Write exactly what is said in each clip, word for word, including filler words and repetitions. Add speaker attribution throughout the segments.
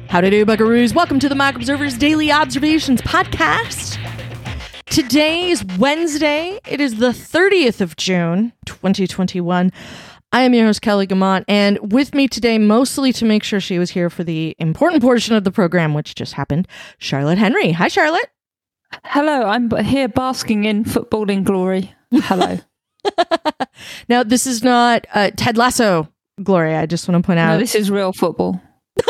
Speaker 1: Howdy do, buckaroos. Welcome to the Mock Observer's Daily Observations podcast. Today is Wednesday. It is the thirtieth of June, twenty twenty-one. I am your host, Kelly Guimont, and with me today, mostly to make sure she was here for the important portion of the program, which just happened, Charlotte Henry. Hi, Charlotte.
Speaker 2: Hello, I'm here basking in footballing glory. Hello.
Speaker 1: Now, this is not uh, Ted Lasso glory, I just want to point out.
Speaker 2: No, this is real football.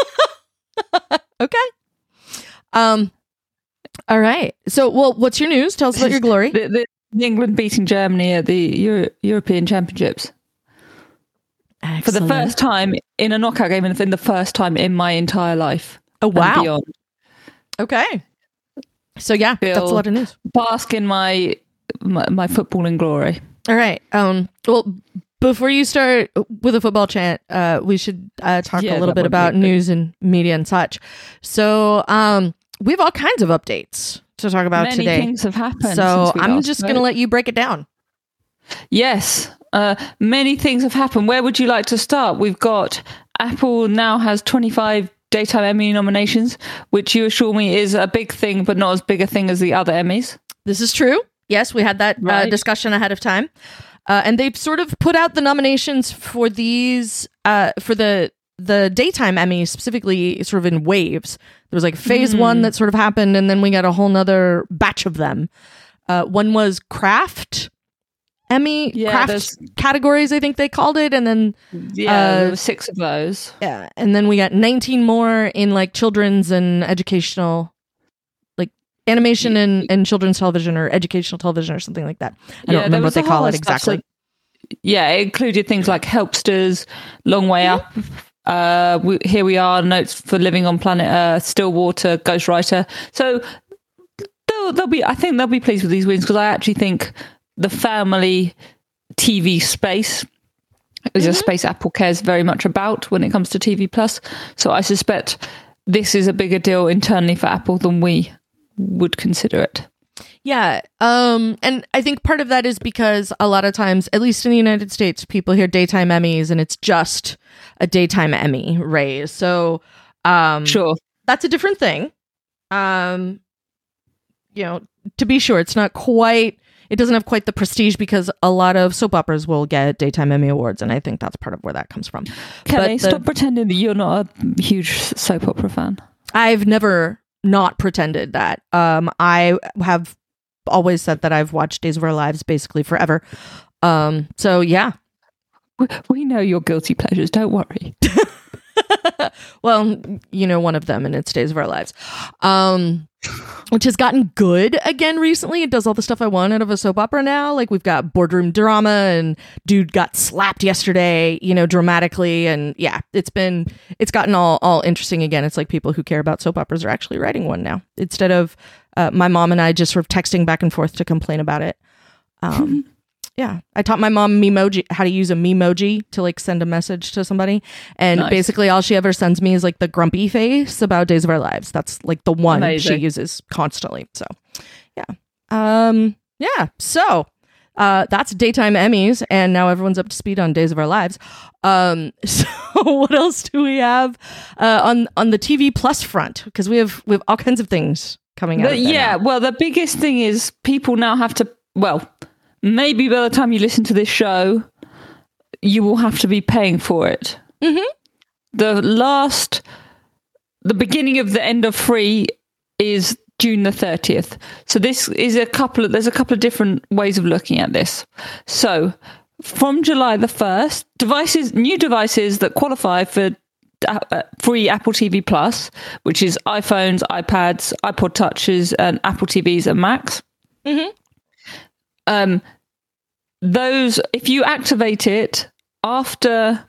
Speaker 1: Okay. Um. All right. So, well, what's your news? Tell us about your glory.
Speaker 2: the, the, the England beating Germany at the Euro- European Championships.
Speaker 1: Excellent.
Speaker 2: For the first time in a knockout game, and in the first time in my entire life.
Speaker 1: Oh, wow.
Speaker 2: And beyond.
Speaker 1: Okay. So, yeah,
Speaker 2: Feel
Speaker 1: that's a lot of news.
Speaker 2: Bask in my, my, my footballing glory.
Speaker 1: All right. Um. Well, before you start with a football chant, uh, we should uh, talk
Speaker 2: Yeah,
Speaker 1: a little
Speaker 2: that
Speaker 1: bit
Speaker 2: would be
Speaker 1: about
Speaker 2: good.
Speaker 1: news and media and such. So, um, we have all kinds of updates to talk about
Speaker 2: Many
Speaker 1: today.
Speaker 2: things have happened.
Speaker 1: So,
Speaker 2: since we
Speaker 1: I'm
Speaker 2: last
Speaker 1: just
Speaker 2: spoke.
Speaker 1: going to let you break it down.
Speaker 2: Yes, uh, many things have happened. Where would you like to start? We've got Apple now has twenty-five Daytime Emmy nominations, which you assure me is a big thing, but not as big a thing as the other Emmys.
Speaker 1: This is true. Yes, we had that uh,
Speaker 2: Right.
Speaker 1: discussion ahead of time. Uh, and they've sort of put out the nominations for these, uh, for the the daytime Emmys, specifically sort of in waves. There was like phase
Speaker 2: Mm.
Speaker 1: one that sort of happened, and then we got a whole nother batch of them. Uh, one was craft Emmy,
Speaker 2: Yeah,
Speaker 1: craft
Speaker 2: there's-
Speaker 1: categories, I think they called it. And then,
Speaker 2: Yeah,
Speaker 1: Uh,
Speaker 2: there were six of those.
Speaker 1: yeah, and then we got nineteen more in like children's and educational, like animation and, and children's television or educational television or something like that. I
Speaker 2: Yeah,
Speaker 1: don't
Speaker 2: there
Speaker 1: remember what
Speaker 2: was
Speaker 1: they
Speaker 2: a
Speaker 1: call
Speaker 2: whole
Speaker 1: it
Speaker 2: stuff,
Speaker 1: exactly.
Speaker 2: so- yeah, it included things like Helpsters, Long Way Up. Uh, we, here we are, Notes for Living on Planet Earth, Stillwater, Ghostwriter. So they'll, they'll be. I think they'll be pleased with these wins because I actually think the family T V space is a space Apple cares very much about when it comes to T V Plus. So I suspect this is a bigger deal internally for Apple than we would consider it.
Speaker 1: Yeah. Um, and I think part of that is because a lot of times, at least in the United States, people hear daytime Emmys and it's just a daytime Emmy raise. So um,
Speaker 2: Sure.
Speaker 1: that's a different thing. Um, you know, to be sure, it's not quite, it doesn't have quite the prestige because a lot of soap operas will get daytime Emmy awards. And I think that's part of where that comes from.
Speaker 2: Kelly,
Speaker 1: But the-
Speaker 2: stop pretending that you're not a huge soap opera fan.
Speaker 1: I've never not pretended that. Um, I have always said that I've watched Days of Our Lives basically forever. Um, so yeah.
Speaker 2: We, we know your guilty pleasures. Don't worry.
Speaker 1: Well, you know, one of them, and it's Days of Our Lives, um, which has gotten good again recently. It does all the stuff I want out of a soap opera now. Like we've got boardroom drama, and dude got slapped yesterday, you know, dramatically, and yeah, it's been it's gotten all all interesting again. It's like people who care about soap operas are actually writing one now instead of uh, my mom and I just sort of texting back and forth to complain about it. Um, Yeah, I taught my mom Memoji, how to use a Memoji to like send a message to somebody, and
Speaker 2: Nice.
Speaker 1: basically all she ever sends me is like the grumpy face about Days of Our Lives. That's like the one
Speaker 2: Amazing.
Speaker 1: she uses constantly. So, yeah, um, yeah. So uh, that's daytime Emmys, and now everyone's up to speed on Days of Our Lives. Um, so what else do we have uh, on on the T V Plus front? Because we have we have all kinds of things coming out.
Speaker 2: The-
Speaker 1: of there
Speaker 2: yeah,
Speaker 1: now.
Speaker 2: well, the biggest thing is people now have to, well, maybe by the time you listen to this show, you will have to be paying for it.
Speaker 1: Mhm.
Speaker 2: The last, the beginning of the end of free is June the thirtieth. So this is a couple of, there's a couple of different ways of looking at this. So from July the first, devices, new devices that qualify for uh, free Apple T V Plus, which is iPhones, iPads, iPod Touches, and Apple T Vs and Macs.
Speaker 1: Mhm.
Speaker 2: Um, those, if you activate it after,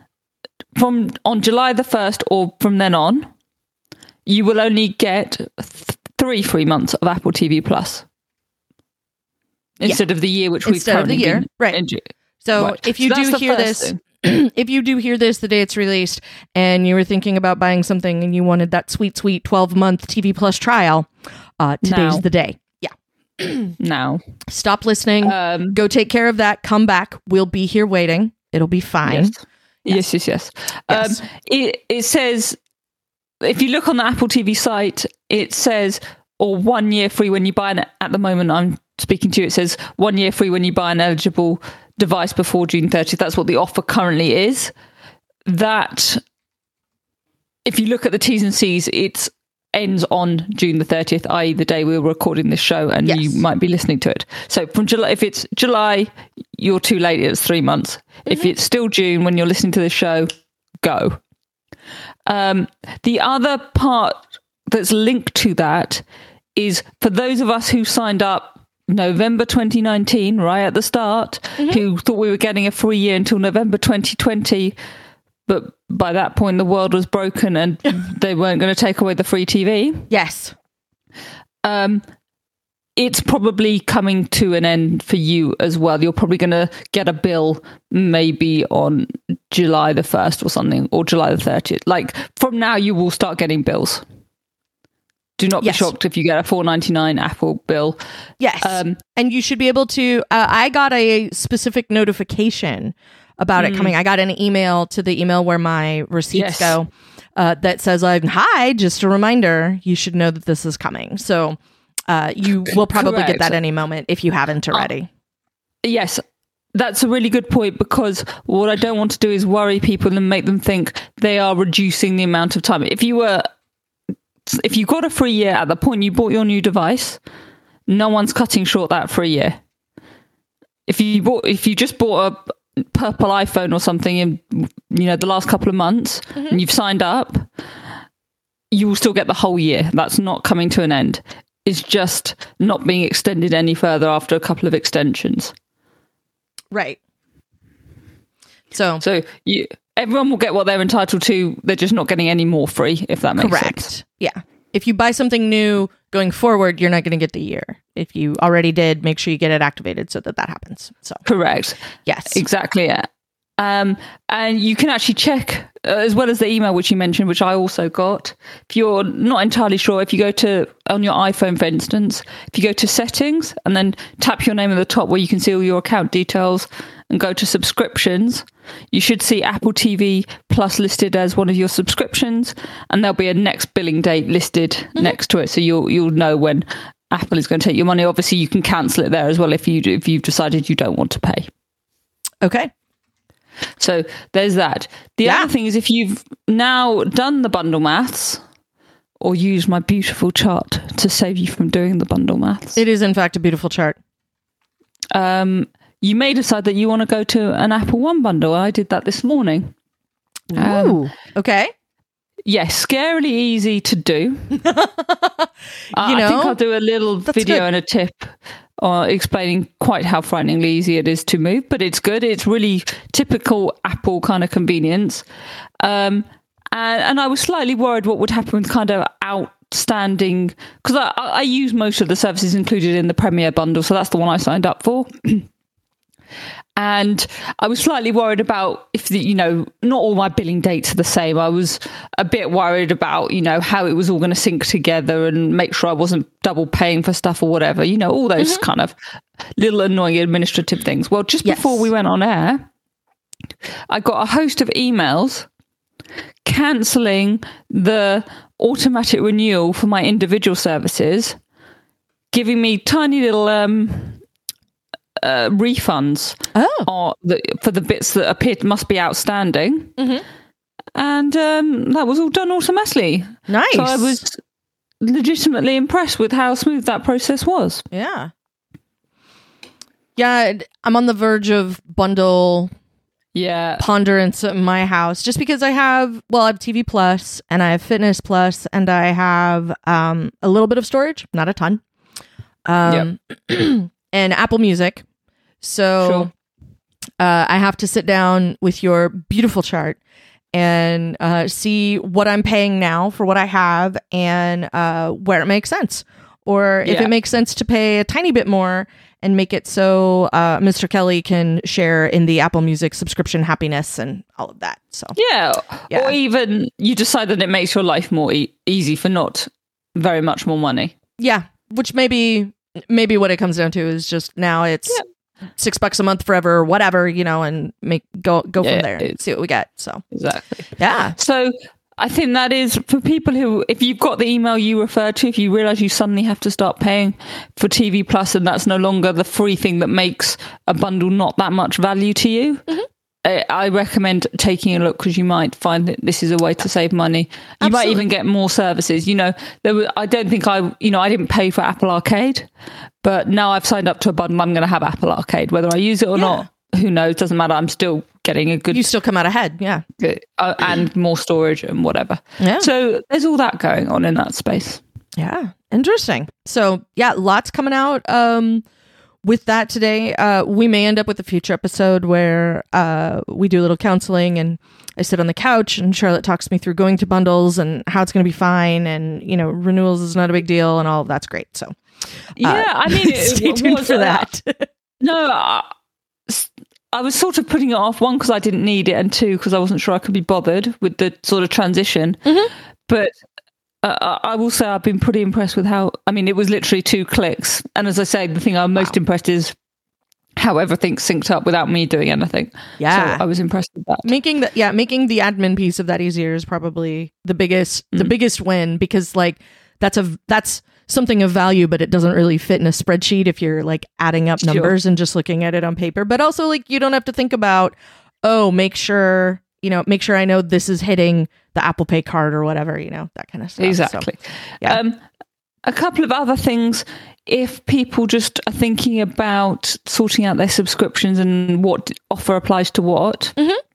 Speaker 2: from on July the first or from then on, you will only get th- three free months of Apple T V Plus instead of the year, which we've
Speaker 1: Instead of the
Speaker 2: currently
Speaker 1: year,
Speaker 2: been
Speaker 1: right.
Speaker 2: enjoy-
Speaker 1: So
Speaker 2: Right.
Speaker 1: if you
Speaker 2: So that's
Speaker 1: do
Speaker 2: the
Speaker 1: hear
Speaker 2: first
Speaker 1: this,
Speaker 2: thing.
Speaker 1: if you do hear this the day it's released and you were thinking about buying something and you wanted that sweet, sweet twelve month T V Plus trial, uh, today's
Speaker 2: Now.
Speaker 1: the day. Yeah.
Speaker 2: now.
Speaker 1: Stop listening.
Speaker 2: Um,
Speaker 1: Go take care of that. Come back. We'll be here waiting. It'll be fine.
Speaker 2: Yes. Yes, yes, yes.
Speaker 1: Yes.
Speaker 2: Um, it, it says if you look on the Apple T V site, it says, or one year free when you buy an, at the moment I'm speaking to you, it says one year free when you buy an eligible device before June thirtieth. That's what the offer currently is. That, if you look at the T's and C's, it ends on June the thirtieth, that is the day we were recording this show, and yes. you might be listening to it. So from July, if it's July, you're too late, it's three months. Mm-hmm. If it's still June when you're listening to this show, go. Um, the other part that's linked to that is for those of us who signed up November twenty nineteen, right at the start, mm-hmm. who thought we were getting a free year until November twenty twenty, but by that point the world was broken and they weren't going to take away the free T V.
Speaker 1: Yes.
Speaker 2: Um, it's probably coming to an end for you as well. You're probably going to get a bill maybe on July the first or something, or July the thirtieth. Like, from now you will start getting bills. Do not be yes. shocked if you get a four ninety-nine Apple bill.
Speaker 1: Yes. Um, and you should be able to... Uh, I got a specific notification about mm. it coming. I got an email to the email where my receipts yes. go uh, that says, like, hi, just a reminder, you should know that this is coming. So uh, you will probably Correct. Get that any moment if you haven't already. Uh,
Speaker 2: yes. That's a really good point, because what I don't want to do is worry people and make them think they are reducing the amount of time. If you were... If you got a free year at the point you bought your new device, no one's cutting short that free year. If you bought, if you just bought a purple iPhone or something in, you know, the last couple of months, mm-hmm. and you've signed up, you will still get the whole year. That's not coming to an end. It's just not being extended any further after a couple of extensions.
Speaker 1: Right. So,
Speaker 2: so you. Everyone will get what they're entitled to. They're just not getting any more free, if that makes
Speaker 1: correct.
Speaker 2: sense.
Speaker 1: Yeah. If you buy something new going forward, you're not going to get the year. If you already did, make sure you get it activated so that that happens. So
Speaker 2: correct.
Speaker 1: Yes.
Speaker 2: Exactly. Yeah. Um, and you can actually check, uh, as well as the email which you mentioned, which I also got. If you're not entirely sure, if you go to, on your iPhone, for instance, if you go to settings and then tap your name at the top where you can see all your account details and go to subscriptions, you should see Apple T V Plus listed as one of your subscriptions, and there'll be a next billing date listed mm-hmm. next to it. So you'll you'll know when Apple is going to take your money. Obviously, you can cancel it there as well if you if you've decided you don't want to pay.
Speaker 1: Okay.
Speaker 2: So there's that. The yeah. other thing is, if you've now done the bundle maths, or used my beautiful chart to save you from doing the bundle maths.
Speaker 1: It is, in fact, a beautiful chart.
Speaker 2: Um, you may decide that you want to go to an Apple One bundle. I did that this morning.
Speaker 1: Ooh, um, okay.
Speaker 2: Yes, scarily easy to do. you know, I think I'll do a little video good. and a tip uh, explaining quite how frighteningly easy it is to move, but it's good. It's really typical Apple kind of convenience. Um, and, and I was slightly worried what would happen with kind of outstanding, because I, I use most of the services included in the Premier bundle, so that's the one I signed up for. And I was slightly worried about if, the, you know, not all my billing dates are the same. I was a bit worried about, you know, how it was all going to sync together and make sure I wasn't double paying for stuff or whatever, you know, all those mm-hmm. kind of little annoying administrative things. Well, just yes. before we went on air, I got a host of emails cancelling the automatic renewal for my individual services, giving me tiny little... um. Uh, refunds
Speaker 1: oh.
Speaker 2: or the, for the bits that appear must be outstanding,
Speaker 1: mm-hmm.
Speaker 2: and um, that was all done automatically.
Speaker 1: Nice.
Speaker 2: So I was legitimately impressed with how smooth that process was.
Speaker 1: Yeah, yeah. I'm on the verge of bundle,
Speaker 2: yeah,
Speaker 1: ponderance at my house, just because I have well, I have T V Plus and I have Fitness Plus and I have um, a little bit of storage, not a ton. Um, yep. And Apple Music. So
Speaker 2: sure.
Speaker 1: uh, I have to sit down with your beautiful chart and uh, see what I'm paying now for what I have and uh, where it makes sense. Or if yeah. it makes sense to pay a tiny bit more and make it so uh, Mister Kelly can share in the Apple Music subscription happiness and all of that. So
Speaker 2: yeah. yeah. Or even you decide that it makes your life more e- easy for not very much more money.
Speaker 1: Yeah. Which maybe... Maybe what it comes down to is just now it's yeah. six bucks a month forever or whatever, you know, and make go go yeah, from there and see what we get. So
Speaker 2: exactly.
Speaker 1: Yeah.
Speaker 2: So I think that is for people who, if you've got the email you referred to, if you realize you suddenly have to start paying for T V Plus and that's no longer the free thing that makes a bundle not that much value to you, mm-hmm. I, I recommend taking a look, because you might find that this is a way to save money. You Absolutely. Might even get more services. You know, there were, I don't think I, you know, I didn't pay for Apple Arcade, but now I've signed up to a bundle. I'm going to have Apple Arcade, whether I use it or yeah. not. Who knows? Doesn't matter. I'm still getting a good.
Speaker 1: You still come out ahead, yeah.
Speaker 2: Good, uh, and more storage and whatever. Yeah. So there's all that going on in that space.
Speaker 1: Yeah, interesting. So yeah, lots coming out. Um, with that today, uh, we may end up with a future episode where uh we do a little counseling, and I sit on the couch and Charlotte talks me through going to bundles and how it's going to be fine, and you know, renewals is not a big deal, and all of that's great. So uh,
Speaker 2: yeah, I mean,
Speaker 1: stay tuned for that.
Speaker 2: that. No. Uh, I was sort of putting it off, one, because I didn't need it, and two, because I wasn't sure I could be bothered with the sort of transition. Mm-hmm. But uh, I will say I've been pretty impressed with how, I mean, it was literally two clicks. And as I say, the thing I'm most wow. impressed is how everything's synced up without me doing anything.
Speaker 1: Yeah.
Speaker 2: So I was impressed with that.
Speaker 1: Making the, yeah, making the admin piece of that easier is probably the biggest, mm. the biggest win, because like that's a, that's, something of value, but it doesn't really fit in a spreadsheet if you're like adding up numbers sure. and just looking at it on paper. But also, like, you don't have to think about, oh, make sure, you know, make sure I know this is hitting the Apple Pay card or whatever, you know, that kind of stuff.
Speaker 2: Exactly.
Speaker 1: So, yeah.
Speaker 2: Um, a couple of other things, if people just are thinking about sorting out their subscriptions and what offer applies to what,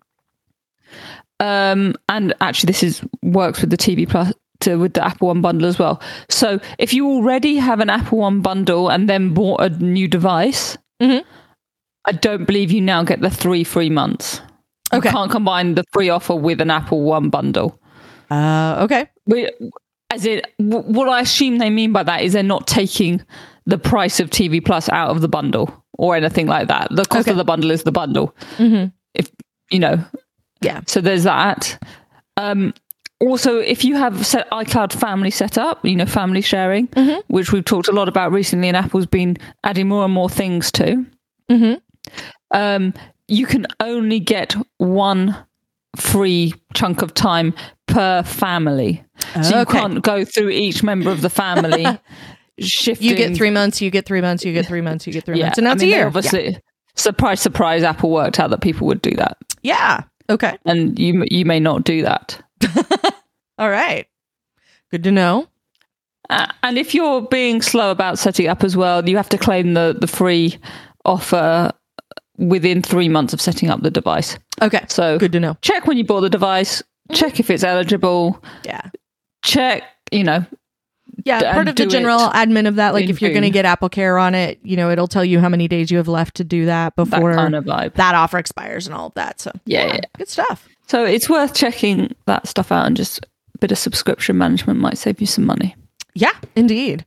Speaker 2: mm-hmm. um, and actually this is works with the T V Plus, To, with the Apple One bundle as well. So if you already have an Apple One bundle and then bought a new device, mm-hmm. I don't believe you now get the three free months. Okay. You can't combine the free offer with an Apple One bundle.
Speaker 1: Uh, okay.
Speaker 2: We, as it, what I assume they mean by that is they're not taking the price of T V Plus out of the bundle or anything like that. The cost okay. of the bundle is the bundle. Mm-hmm. If you know,
Speaker 1: yeah.
Speaker 2: So there's that. Um, Also, if you have set iCloud Family set up, you know, family sharing, mm-hmm. which we've talked a lot about recently, and Apple's been adding more and more things to, mm-hmm. um, you can only get one free chunk of time per family. Oh, so you okay. can't go through each member of the family shifting.
Speaker 1: You get three months, you get three months, you get three months, you get three
Speaker 2: yeah.
Speaker 1: months. And that's
Speaker 2: I mean,
Speaker 1: a year.
Speaker 2: Obviously,
Speaker 1: yeah.
Speaker 2: surprise, surprise, Apple worked out that people would do that.
Speaker 1: Yeah. Okay.
Speaker 2: And you you may not do that.
Speaker 1: All right. Good to know.
Speaker 2: Uh, and if you're being slow about setting up as well, you have to claim the, the free offer within three months of setting up the device.
Speaker 1: Okay.
Speaker 2: So
Speaker 1: good to know.
Speaker 2: Check when you bought the device. Check if it's eligible.
Speaker 1: Yeah.
Speaker 2: Check, you know.
Speaker 1: Yeah, part of the general admin of that, like if you're going to get Apple Care on it, you know, it'll tell you how many days you have left to do that before
Speaker 2: that, kind of vibe.
Speaker 1: that offer expires and all of that. So
Speaker 2: yeah, yeah,
Speaker 1: good stuff.
Speaker 2: So it's worth checking that stuff out, and just a bit of subscription management might save you some money.
Speaker 1: Yeah, indeed.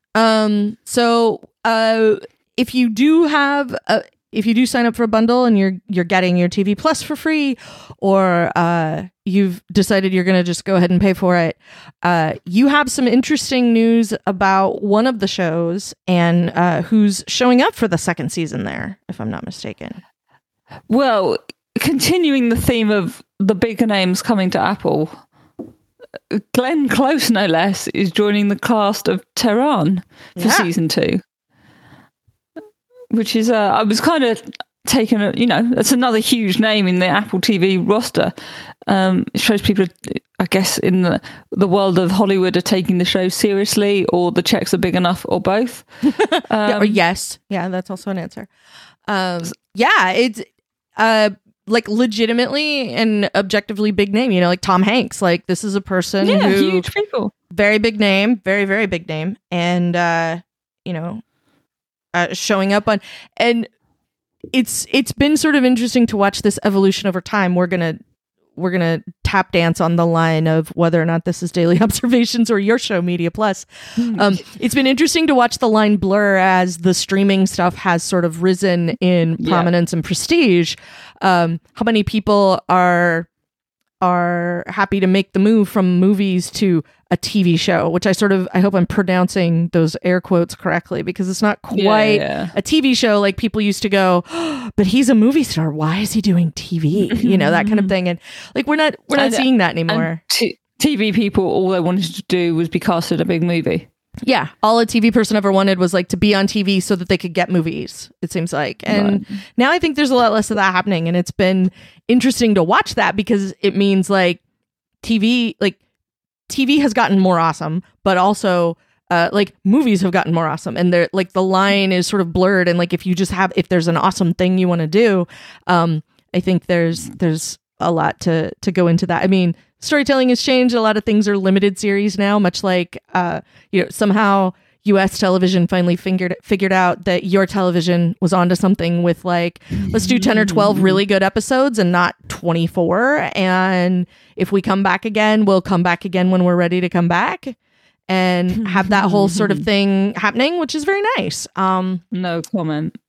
Speaker 1: Um, so uh, if you do have a, if you do sign up for a bundle and you're you're getting your T V Plus for free, or uh, you've decided you're going to just go ahead and pay for it, uh, you have some interesting news about one of the shows and uh, who's showing up for the second season there, if I'm not mistaken.
Speaker 2: Well, continuing the theme of the bigger names coming to Apple, Glenn Close, no less, is joining the cast of Tehran for yeah. season two. Which is, uh, I was kind of taken, a, you know, that's another huge name in the Apple T V roster. Um, it shows people, I guess, in the, the world of Hollywood are taking the show seriously, or the checks are big enough, or both. Um,
Speaker 1: yeah, or yes. Yeah, that's also an answer. Um, yeah, it's uh, like legitimately and objectively big name, you know, like Tom Hanks. Like, this is a person
Speaker 2: yeah,
Speaker 1: who,
Speaker 2: huge people.
Speaker 1: Very big name, very, very big name. And, uh, you know, Uh, showing up on, and it's it's been sort of interesting to watch this evolution over time. We're gonna we're gonna tap dance on the line of whether or not this is Daily Observations or your show, Media Plus. Um, it's been interesting to watch the line blur as the streaming stuff has sort of risen in prominence yeah. and prestige. Um, how many people are are happy to make the move from movies to a T V show, which I sort of, I hope I'm pronouncing those air quotes correctly, because it's not quite
Speaker 2: yeah, yeah.
Speaker 1: a T V show. Like people used to go, oh, but he's a movie star. Why is he doing T V? You know, that kind of thing. And like, we're not, we're not
Speaker 2: and,
Speaker 1: seeing that anymore.
Speaker 2: T- TV people, all they wanted to do was be cast in a big movie.
Speaker 1: Yeah. All a T V person ever wanted was like to be on T V so that they could get movies, it seems like. And right. now I think there's a lot less of that happening. And it's been interesting to watch that, because it means like T V, like, T V has gotten more awesome, but also uh, like movies have gotten more awesome, and they're like the line is sort of blurred. And like if you just have, if there's an awesome thing you want to do, um, I think there's there's a lot to to go into that. I mean, storytelling has changed. A lot of things are limited series now, much like uh, you know, somehow U S television finally figured figured out that your television was onto something with like, let's do ten or twelve really good episodes and not twenty-four. And if we come back again, we'll come back again when we're ready to come back, and have that whole sort of thing happening, which is very nice. Um,
Speaker 2: no comment.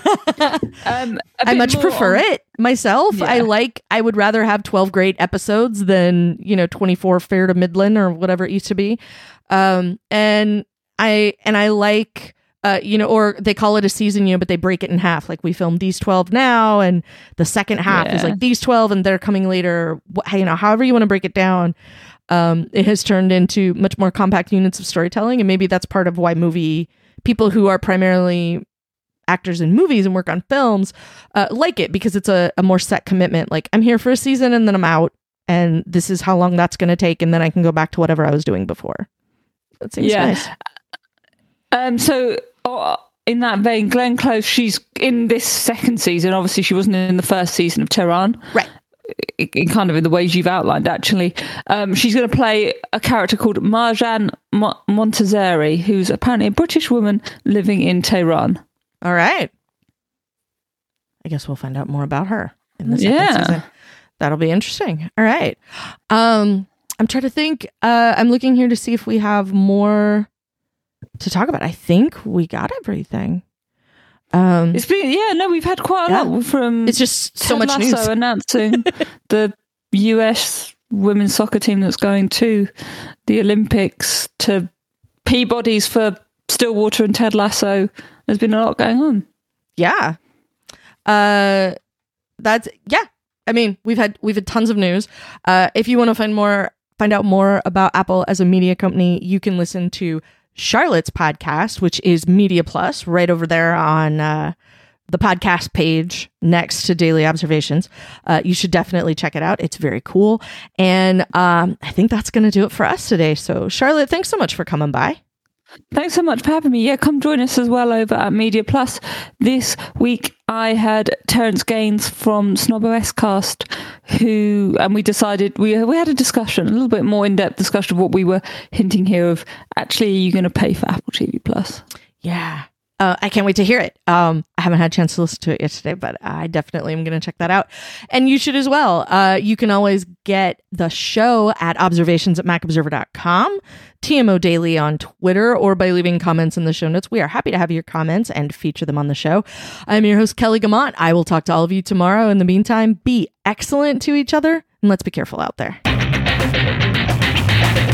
Speaker 2: um,
Speaker 1: I much prefer on... it myself. Yeah. I like, I would rather have twelve great episodes than, you know, twenty-four fair to Midland or whatever it used to be. Um, and I and I like uh you know, or they call it a season, you know, but they break it in half. Like we filmed these twelve now, and the second half yeah. is like these twelve, and they're coming later. You know, however you want to break it down. Um, it has turned into much more compact units of storytelling, and maybe that's part of why movie people who are primarily actors in movies and work on films uh, like it, because it's a, a more set commitment. Like I'm here for a season and then I'm out, and this is how long that's going to take, and then I can go back to whatever I was doing before. That seems yeah. nice.
Speaker 2: Um, so uh, in that vein, Glenn Close, she's in this second season. Obviously, she wasn't in the first season of Tehran.
Speaker 1: Right.
Speaker 2: In, in kind of in the ways you've outlined, actually. Um, she's going to play a character called Marjan Mo- Montazeri, who's apparently a British woman living in Tehran.
Speaker 1: All right. I guess we'll find out more about her in the second
Speaker 2: yeah.
Speaker 1: season. That'll be interesting. All right. Um, I'm trying to think. Uh, I'm looking here to see if we have more to talk about. I think we got everything. Um,
Speaker 2: it's been yeah no we've had quite a
Speaker 1: yeah.
Speaker 2: lot from.
Speaker 1: It's just so
Speaker 2: Ted
Speaker 1: much
Speaker 2: Lasso
Speaker 1: news
Speaker 2: announcing the U S women's soccer team that's going to the Olympics, to Peabody's for Stillwater and Ted Lasso. There's been a lot going on.
Speaker 1: Yeah, uh, that's yeah. I mean, we've had we've had tons of news. Uh, if you want to find more, find out more about Apple as a media company, you can listen to Charlotte's podcast, which is Media Plus, right over there on uh, the podcast page next to Daily Observations. Uh, you should definitely check it out. It's very cool. And um, I think that's going to do it for us today. So, Charlotte, thanks so much for coming by.
Speaker 2: Thanks so much for having me. Yeah, come join us as well over at Media Plus. This week I had Terence Gaines from Snob O S Cast, who, and we decided, we we had a discussion, a little bit more in-depth discussion of what we were hinting here of, actually, are you going to pay for Apple T V Plus?
Speaker 1: Yeah. Uh, I can't wait to hear it. Um, I haven't had a chance to listen to it yesterday, but I definitely am going to check that out. And you should as well. Uh, you can always get the show at observations at mac observer dot com, T M O Daily on Twitter, or by leaving comments in the show notes. We are happy to have your comments and feature them on the show. I'm your host, Kelly Guimont. I will talk to all of you tomorrow. In the meantime, be excellent to each other, and let's be careful out there.